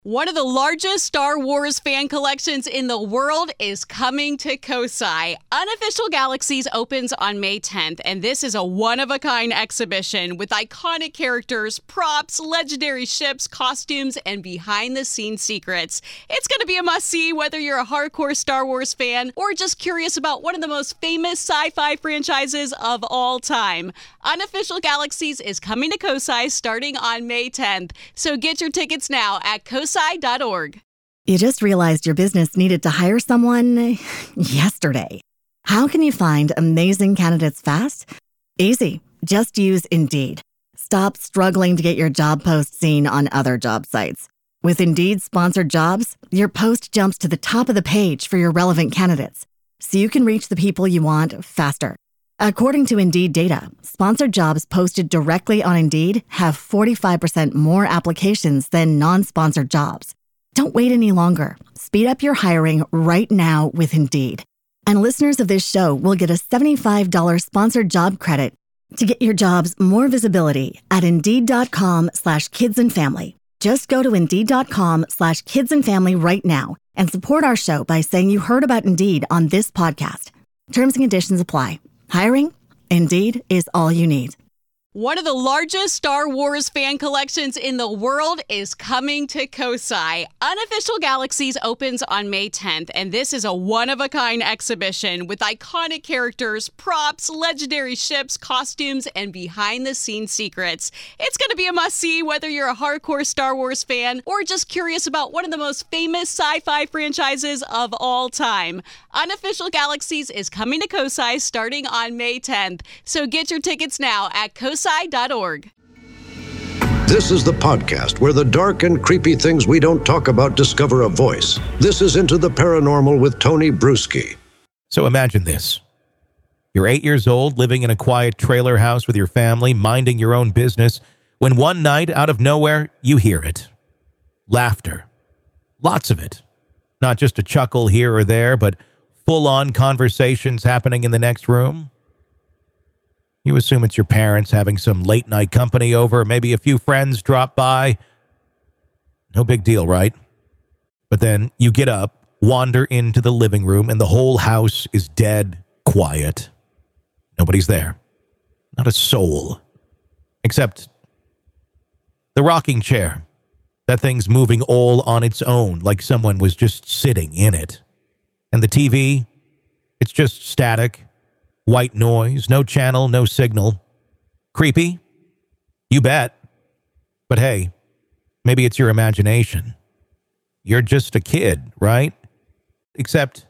One of the largest Star Wars fan collections in the world is coming to Kosai. Unofficial Galaxies opens on May 10th, and this is a one-of-a-kind exhibition with iconic characters, props, legendary ships, costumes, and behind-the-scenes secrets. It's going to be a must-see whether you're a hardcore Star Wars fan or just curious about one of the most famous sci-fi franchises of all time. Unofficial Galaxies is coming to Kosai starting on May 10th, so get your tickets now at kosai.org. You just realized your business needed to hire someone yesterday. How can you find amazing candidates fast? Easy. Just use Indeed. Stop struggling to get your job post seen on other job sites. With Indeed sponsored jobs, your post jumps to the top of the page for your relevant candidates, so you can reach the people you want faster. According to Indeed data, sponsored jobs posted directly on Indeed have 45% more applications than non-sponsored jobs. Don't wait any longer. Speed up your hiring right now with Indeed. And listeners of this show will get a $75 sponsored job credit to get your jobs more visibility at Indeed.com/kidsandfamily. Just go to Indeed.com/kidsandfamily right now and support our show by saying you heard about Indeed on this podcast. Terms and conditions apply. Hiring? Indeed is all you need. One of the largest Star Wars fan collections in the world is coming to Kosai. Unofficial Galaxies opens on May 10th, and this is a one-of-a-kind exhibition with iconic characters, props, legendary ships, costumes, and behind-the-scenes secrets. It's going to be a must-see whether you're a hardcore Star Wars fan or just curious about one of the most famous sci-fi franchises of all time. Unofficial Galaxies is coming to Kosai starting on May 10th, so get your tickets now at kosai.org. This is the podcast where the dark and creepy things we don't talk about discover a voice. This is Into the Paranormal with Tony Bruschi. So imagine this. You're 8 years old, living in a quiet trailer house with your family, minding your own business, when one night, out of nowhere, you hear it. Laughter. Lots of it. Not just a chuckle here or there, but full-on conversations happening in the next room. You assume it's your parents having some late-night company over, maybe a few friends drop by. No big deal, right? But then you get up, wander into the living room, and the whole house is dead quiet. Nobody's there. Not a soul. Except the rocking chair. That thing's moving all on its own, like someone was just sitting in it. And the TV, it's just static. White noise, no channel, no signal. Creepy? You bet. But hey, maybe it's your imagination. You're just a kid, right? Except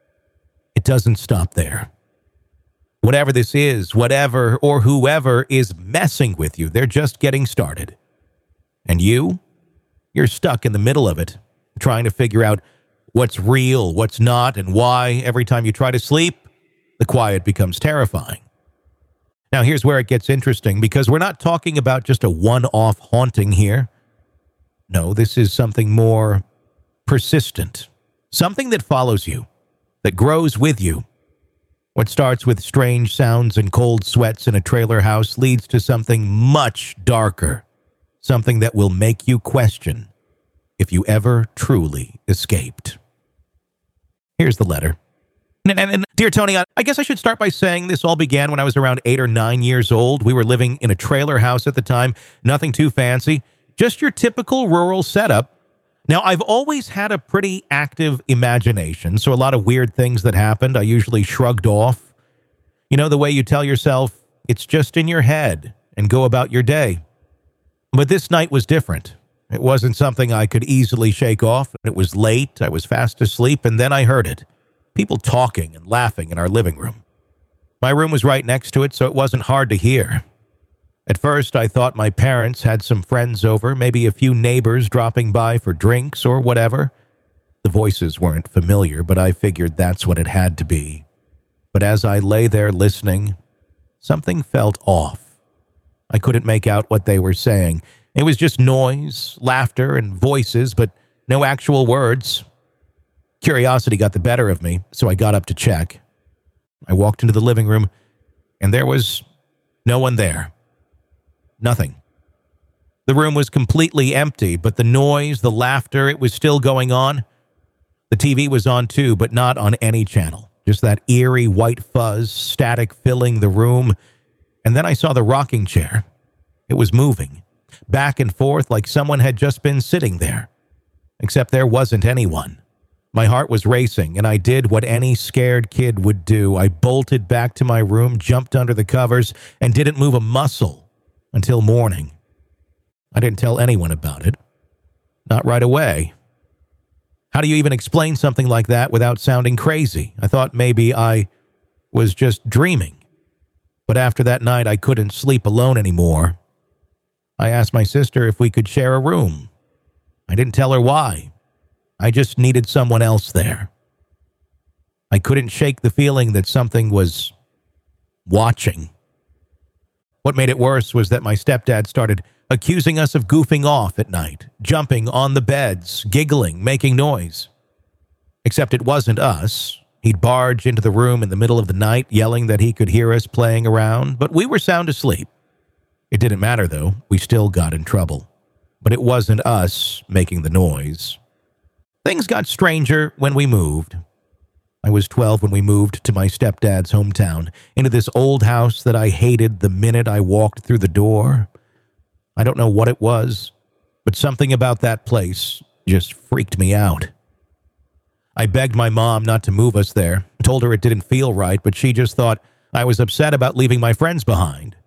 it doesn't stop there. Whatever this is, whatever or whoever is messing with you, they're just getting started. And you're stuck in the middle of it, trying to figure out what's real, what's not, and why every time you try to sleep, the quiet becomes terrifying. Now, here's where it gets interesting, because we're not talking about just a one-off haunting here. No, this is something more persistent. Something that follows you, that grows with you. What starts with strange sounds and cold sweats in a trailer house leads to something much darker. Something that will make you question if you ever truly escaped. Here's the letter. And dear Tony, I guess I should start by saying this all began when I was around 8 or 9 years old. We were living in a trailer house at the time, nothing too fancy, just your typical rural setup. Now, I've always had a pretty active imagination, so a lot of weird things that happened I usually shrugged off. You know, the way you tell yourself, it's just in your head, and go about your day. But this night was different. It wasn't something I could easily shake off. It was late, I was fast asleep, and then I heard it. People talking and laughing in our living room. My room was right next to it, so it wasn't hard to hear. At first, I thought my parents had some friends over, maybe a few neighbors dropping by for drinks or whatever. The voices weren't familiar, but I figured that's what it had to be. But as I lay there listening, something felt off. I couldn't make out what they were saying. It was just noise, laughter, and voices, but no actual words. Curiosity got the better of me, so I got up to check. I walked into the living room, and there was no one there. Nothing. The room was completely empty, but the noise, the laughter, it was still going on. The TV was on too, but not on any channel. Just that eerie white fuzz, static filling the room. And then I saw the rocking chair. It was moving, back and forth like someone had just been sitting there. Except there wasn't anyone. My heart was racing, and I did what any scared kid would do. I bolted back to my room, jumped under the covers, and didn't move a muscle until morning. I didn't tell anyone about it. Not right away. How do you even explain something like that without sounding crazy? I thought maybe I was just dreaming. But after that night, I couldn't sleep alone anymore. I asked my sister if we could share a room. I didn't tell her why. I just needed someone else there. I couldn't shake the feeling that something was watching. What made it worse was that my stepdad started accusing us of goofing off at night, jumping on the beds, giggling, making noise. Except it wasn't us. He'd barge into the room in the middle of the night, yelling that he could hear us playing around, but we were sound asleep. It didn't matter, though. We still got in trouble. But it wasn't us making the noise. Things got stranger when we moved. I was 12 when we moved to my stepdad's hometown, into this old house that I hated the minute I walked through the door. I don't know what it was, but something about that place just freaked me out. I begged my mom not to move us there, told her it didn't feel right, but she just thought I was upset about leaving my friends behind.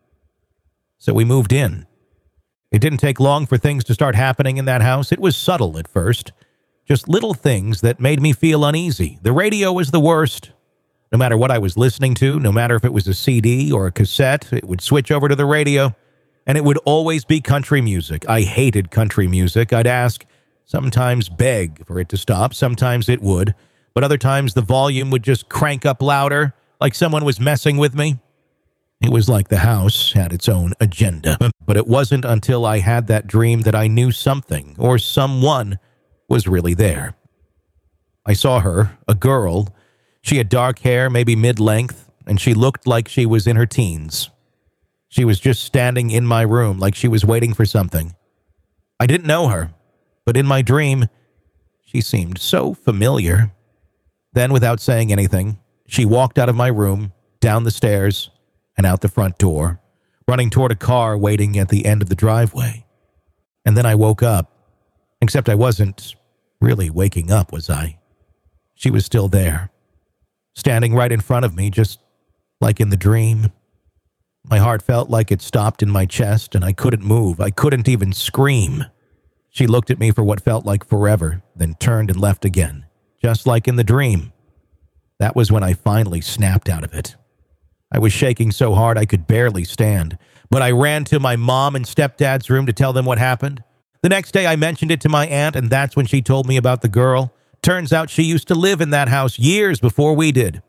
So we moved in. It didn't take long for things to start happening in that house. It was subtle at first. Just little things that made me feel uneasy. The radio was the worst. No matter what I was listening to, no matter if it was a CD or a cassette, it would switch over to the radio, and it would always be country music. I hated country music. I'd ask, sometimes beg for it to stop. Sometimes it would. But other times the volume would just crank up louder, like someone was messing with me. It was like the house had its own agenda. But it wasn't until I had that dream that I knew something or someone was really there. I saw her, a girl. She had dark hair, maybe mid-length, and she looked like she was in her teens. She was just standing in my room like she was waiting for something. I didn't know her, but in my dream, she seemed so familiar. Then, without saying anything, she walked out of my room, down the stairs, and out the front door, running toward a car waiting at the end of the driveway. And then I woke up, except I wasn't really waking up, was I? She was still there, standing right in front of me, just like in the dream. My heart felt like it stopped in my chest, and I couldn't move. I couldn't even scream. She looked at me for what felt like forever, then turned and left again, just like in the dream. That was when I finally snapped out of it. I was shaking so hard I could barely stand, but I ran to my mom and stepdad's room to tell them what happened. The next day I mentioned it to my aunt, and that's when she told me about the girl. Turns out she used to live in that house years before we did.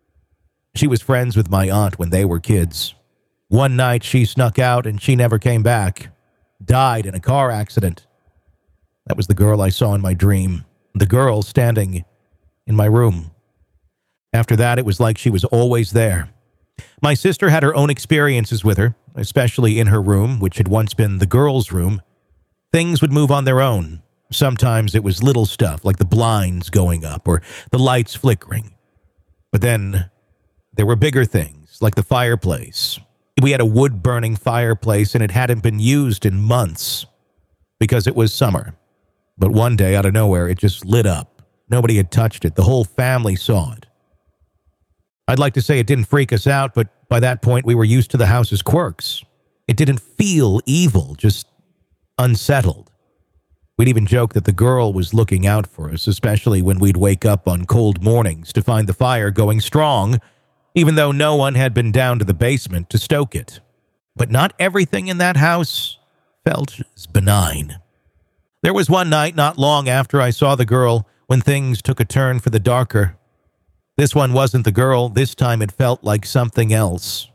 She was friends with my aunt when they were kids. One night she snuck out and she never came back. Died in a car accident. That was the girl I saw in my dream. The girl standing in my room. After that, it was like she was always there. My sister had her own experiences with her, especially in her room, which had once been the girls' room. Things would move on their own. Sometimes it was little stuff like the blinds going up or the lights flickering. But then there were bigger things like the fireplace. We had a wood-burning fireplace and it hadn't been used in months because it was summer. But one day, out of nowhere, it just lit up. Nobody had touched it. The whole family saw it. I'd like to say it didn't freak us out, but by that point, we were used to the house's quirks. It didn't feel evil, just unsettled. We'd even joke that the girl was looking out for us, especially when we'd wake up on cold mornings to find the fire going strong, even though no one had been down to the basement to stoke it. But not everything in that house felt as benign. There was one night not long after I saw the girl when things took a turn for the darker. This one wasn't the girl. This time it felt like something else.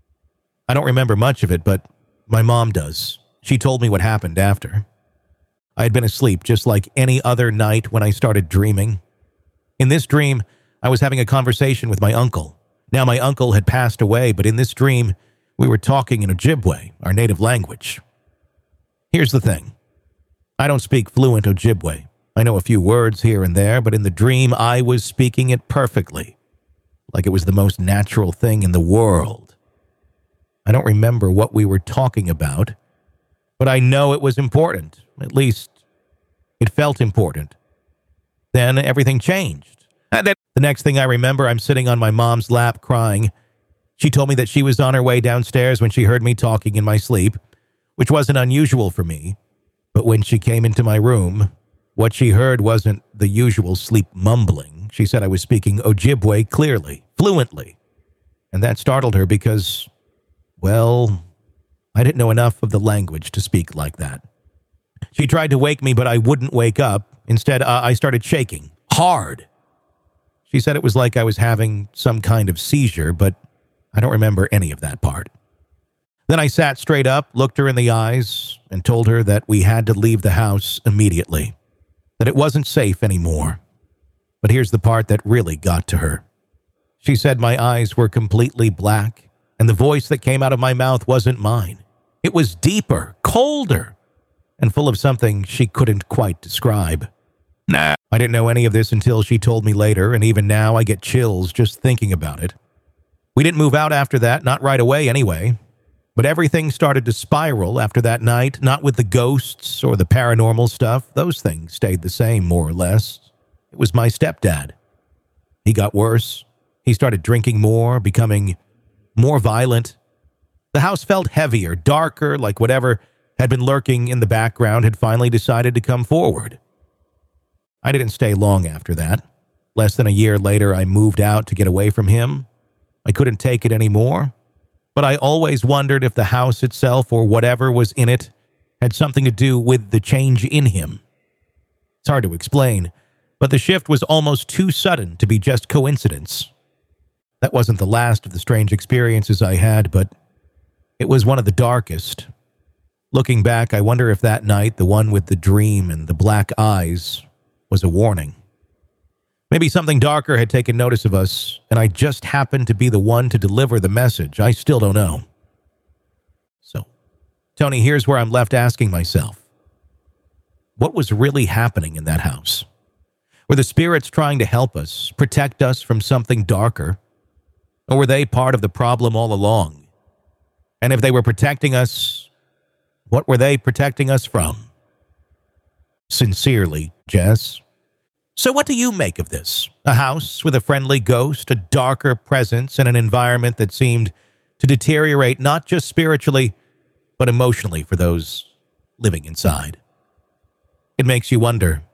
I don't remember much of it, but my mom does. She told me what happened after. I had been asleep just like any other night when I started dreaming. In this dream, I was having a conversation with my uncle. Now, my uncle had passed away, but in this dream, we were talking in Ojibwe, our native language. Here's the thing. I don't speak fluent Ojibwe. I know a few words here and there, but in the dream, I was speaking it perfectly, like it was the most natural thing in the world. I don't remember what we were talking about, but I know it was important. At least, it felt important. Then everything changed. The next thing I remember, I'm sitting on my mom's lap crying. She told me that she was on her way downstairs when she heard me talking in my sleep, which wasn't unusual for me. But when she came into my room, what she heard wasn't the usual sleep mumbling. She said I was speaking Ojibwe clearly, fluently. And that startled her because, well, I didn't know enough of the language to speak like that. She tried to wake me, but I wouldn't wake up. Instead, I started shaking, hard. She said it was like I was having some kind of seizure, but I don't remember any of that part. Then I sat straight up, looked her in the eyes, and told her that we had to leave the house immediately, that it wasn't safe anymore. But here's the part that really got to her. She said my eyes were completely black, and the voice that came out of my mouth wasn't mine. It was deeper, colder, and full of something she couldn't quite describe. Nah, I didn't know any of this until she told me later, and even now I get chills just thinking about it. We didn't move out after that, not right away anyway. But everything started to spiral after that night, not with the ghosts or the paranormal stuff. Those things stayed the same, more or less. It was my stepdad. He got worse. He started drinking more, becoming more violent. The house felt heavier, darker, like whatever had been lurking in the background had finally decided to come forward. I didn't stay long after that. Less than a year later, I moved out to get away from him. I couldn't take it anymore. But I always wondered if the house itself or whatever was in it had something to do with the change in him. It's hard to explain, but the shift was almost too sudden to be just coincidence. That wasn't the last of the strange experiences I had, but it was one of the darkest. Looking back, I wonder if that night, the one with the dream and the black eyes, was a warning. Maybe something darker had taken notice of us, and I just happened to be the one to deliver the message. I still don't know. So, Tony, here's where I'm left asking myself. What was really happening in that house? Were the spirits trying to help us, protect us from something darker? Or were they part of the problem all along? And if they were protecting us, what were they protecting us from? Sincerely, Jess. So what do you make of this? A house with a friendly ghost, a darker presence, and an environment that seemed to deteriorate not just spiritually, but emotionally for those living inside. It makes you wonder,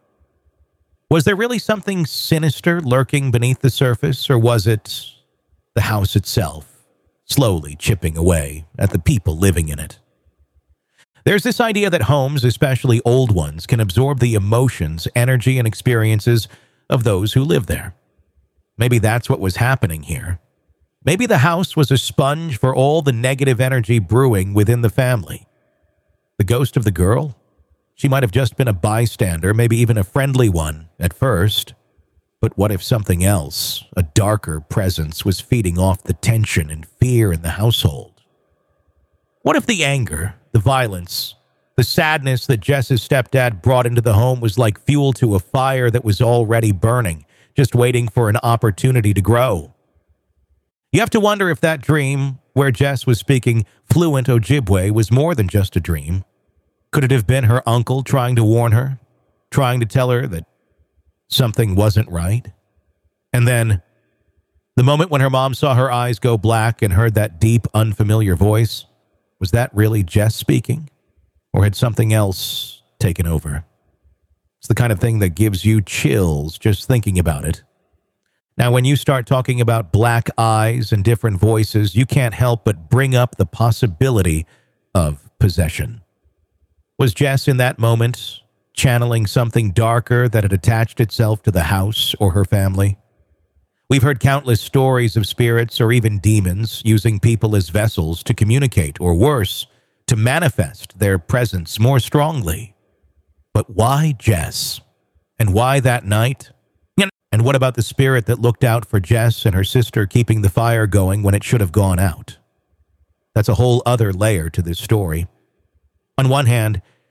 was there really something sinister lurking beneath the surface, or was it the house itself, slowly chipping away at the people living in it? There's this idea that homes, especially old ones, can absorb the emotions, energy, and experiences of those who live there. Maybe that's what was happening here. Maybe the house was a sponge for all the negative energy brewing within the family. The ghost of the girl? She might have just been a bystander, maybe even a friendly one at first. But what if something else, a darker presence, was feeding off the tension and fear in the household? What if the anger, the violence, the sadness that Jess's stepdad brought into the home was like fuel to a fire that was already burning, just waiting for an opportunity to grow? You have to wonder if that dream, where Jess was speaking fluent Ojibwe, was more than just a dream. Could it have been her uncle trying to warn her, trying to tell her that something wasn't right? And then, the moment when her mom saw her eyes go black and heard that deep, unfamiliar voice, was that really Jess speaking? Or had something else taken over? It's the kind of thing that gives you chills just thinking about it. Now, when you start talking about black eyes and different voices, you can't help but bring up the possibility of possession. Was Jess in that moment channeling something darker that had attached itself to the house or her family? We've heard countless stories of spirits or even demons using people as vessels to communicate, or worse, to manifest their presence more strongly. But why Jess? And why that night? And what about the spirit that looked out for Jess and her sister keeping the fire going when it should have gone out? That's a whole other layer to this story. On one hand,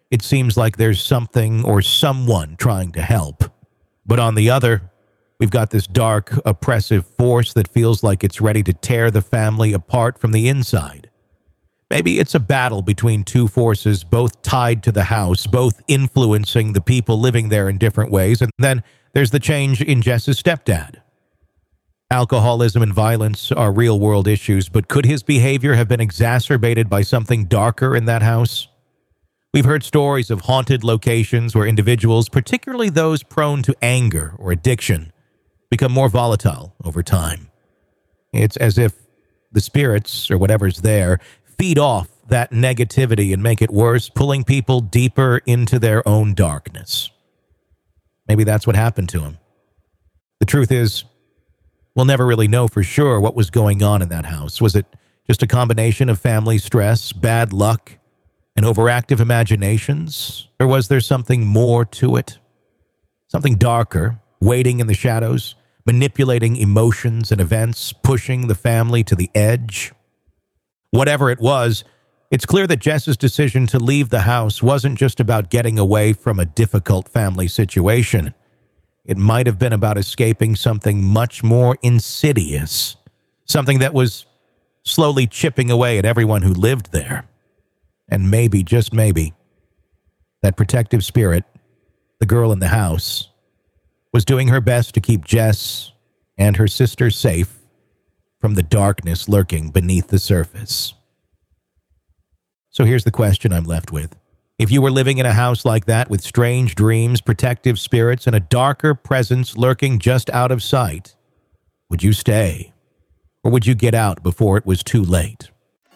it seems like there's something or someone trying to help. But on the other, we've got this dark, oppressive force that feels like it's ready to tear the family apart from the inside. Maybe it's a battle between two forces, both tied to the house, both influencing the people living there in different ways. And then there's the change in Jess's stepdad. Alcoholism and violence are real-world issues, but could his behavior have been exacerbated by something darker in that house? We've heard stories of haunted locations where individuals, particularly those prone to anger or addiction, become more volatile over time. It's as if the spirits, or whatever's there, feed off that negativity and make it worse, pulling people deeper into their own darkness. Maybe that's what happened to him. The truth is, we'll never really know for sure what was going on in that house. Was it just a combination of family stress, bad luck, and overactive imaginations? Or was there something more to it? Something darker, waiting in the shadows, manipulating emotions and events, pushing the family to the edge? Whatever it was, it's clear that Jess's decision to leave the house wasn't just about getting away from a difficult family situation. It might have been about escaping something much more insidious, something that was slowly chipping away at everyone who lived there. And maybe, just maybe, that protective spirit, the girl in the house, was doing her best to keep Jess and her sister safe from the darkness lurking beneath the surface. So here's the question I'm left with. If you were living in a house like that with strange dreams, protective spirits, and a darker presence lurking just out of sight, would you stay? Or would you get out before it was too late?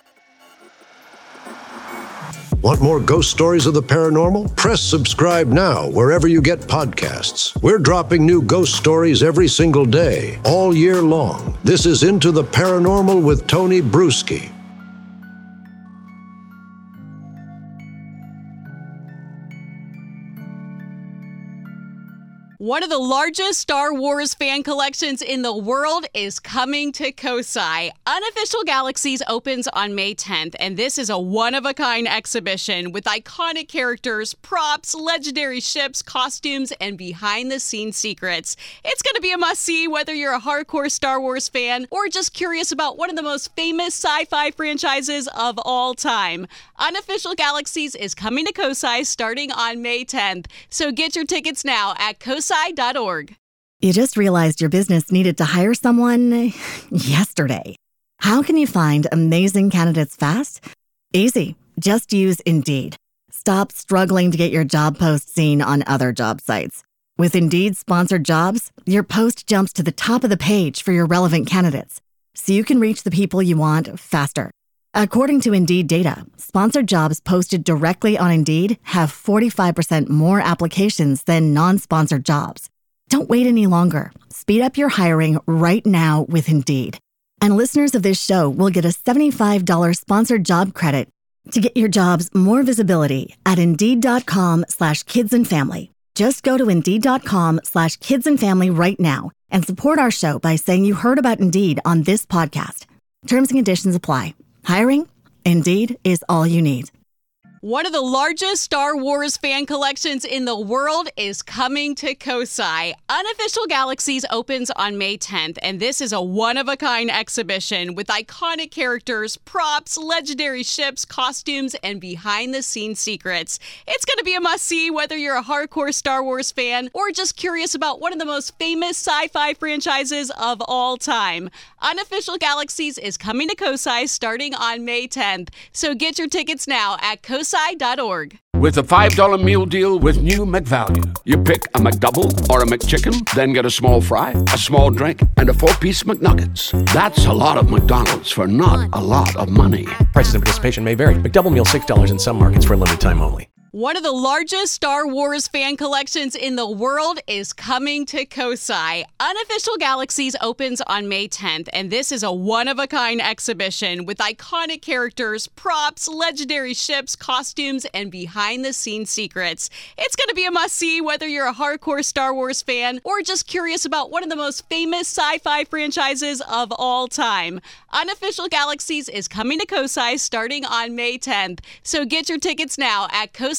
Want more ghost stories of the paranormal? Press subscribe now wherever you get podcasts. We're dropping new ghost stories every single day, all year long. This is Into the Paranormal with Tony Bruschi. One of the largest Star Wars fan collections in the world is coming to Kosai. Unofficial Galaxies opens on May 10th, and this is a one-of-a-kind exhibition with iconic characters, props, legendary ships, costumes, and behind-the-scenes secrets. It's going to be a must-see whether you're a hardcore Star Wars fan or just curious about one of the most famous sci-fi franchises of all time. Unofficial Galaxies is coming to Kosai starting on May 10th, so get your tickets now at kosai.org. You just realized your business needed to hire someone yesterday. How can you find amazing candidates fast? Easy. Just use Indeed. Stop struggling to get your job post seen on other job sites. With Indeed sponsored jobs, your post jumps to the top of the page for your relevant candidates, so you can reach the people you want faster. According to Indeed data, sponsored jobs posted directly on Indeed have 45% more applications than non-sponsored jobs. Don't wait any longer. Speed up your hiring right now with Indeed. And listeners of this show will get a $75 sponsored job credit to get your jobs more visibility at Indeed.com/kidsandfamily. Just go to Indeed.com/kidsandfamily right now and support our show by saying you heard about Indeed on this podcast. Terms and conditions apply. Hiring? Indeed is all you need. One of the largest Star Wars fan collections in the world is coming to Kosai. Unofficial Galaxies opens on May 10th, and this is a one-of-a-kind exhibition with iconic characters, props, legendary ships, costumes, and behind-the-scenes secrets. It's going to be a must-see whether you're a hardcore Star Wars fan or just curious about one of the most famous sci-fi franchises of all time. Unofficial Galaxies is coming to Kosai starting on May 10th, so get your tickets now at kosai.org. With a $5 meal deal with new McValue. You pick a McDouble or a McChicken, then get a small fry, a small drink, and a 4-piece McNuggets. That's a lot of McDonald's for not a lot of money. Prices and participation may vary. McDouble meal $6 in some markets for a limited time only. One of the largest Star Wars fan collections in the world is coming to Kosai. Unofficial Galaxies opens on May 10th, and this is a one-of-a-kind exhibition with iconic characters, props, legendary ships, costumes, and behind-the-scenes secrets. It's going to be a must-see whether you're a hardcore Star Wars fan or just curious about one of the most famous sci-fi franchises of all time. Unofficial Galaxies is coming to Kosai starting on May 10th, so get your tickets now at kosai.org.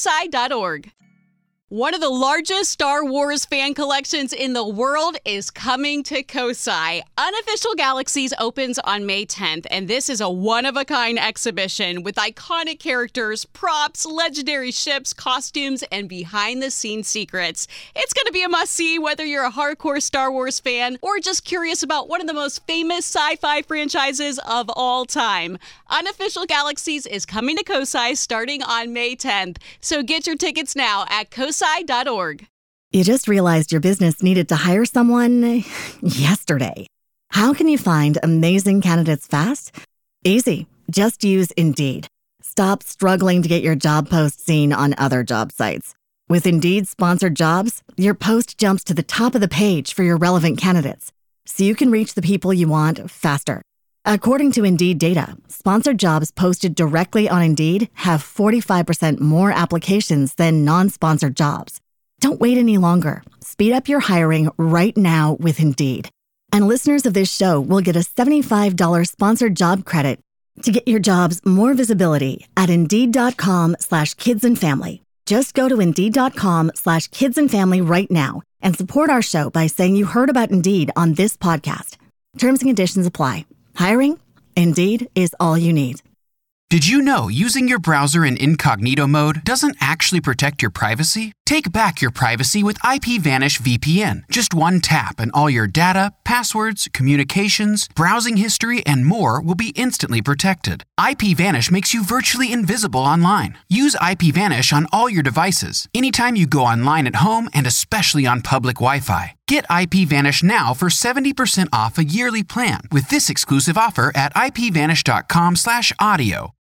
COSI.org. One of the largest Star Wars fan collections in the world is coming to COSI. Unofficial Galaxies opens on May 10th, and this is a one-of-a-kind exhibition with iconic characters, props, legendary ships, costumes, and behind-the-scenes secrets. It's going to be a must-see whether you're a hardcore Star Wars fan or just curious about one of the most famous sci-fi franchises of all time. Unofficial Galaxies is coming to COSI starting on May 10th, so get your tickets now at COSI.org. You just realized your business needed to hire someone yesterday. How can you find amazing candidates fast? Easy. Just use Indeed. Stop struggling to get your job post seen on other job sites. With Indeed sponsored jobs, your post jumps to the top of the page for your relevant candidates, so you can reach the people you want faster. According to Indeed data, sponsored jobs posted directly on Indeed have 45% more applications than non-sponsored jobs. Don't wait any longer. Speed up your hiring right now with Indeed. And listeners of this show will get a $75 sponsored job credit to get your jobs more visibility at Indeed.com/kidsandfamily. Just go to Indeed.com/kidsandfamily right now and support our show by saying you heard about Indeed on this podcast. Terms and conditions apply. Hiring? Indeed is all you need. Did you know using your browser in incognito mode doesn't actually protect your privacy? Take back your privacy with IPVanish VPN. Just one tap and all your data, passwords, communications, browsing history, and more will be instantly protected. IPVanish makes you virtually invisible online. Use IPVanish on all your devices, anytime you go online at home and especially on public Wi-Fi. Get IPVanish now for 70% off a yearly plan with this exclusive offer at IPVanish.com/audio.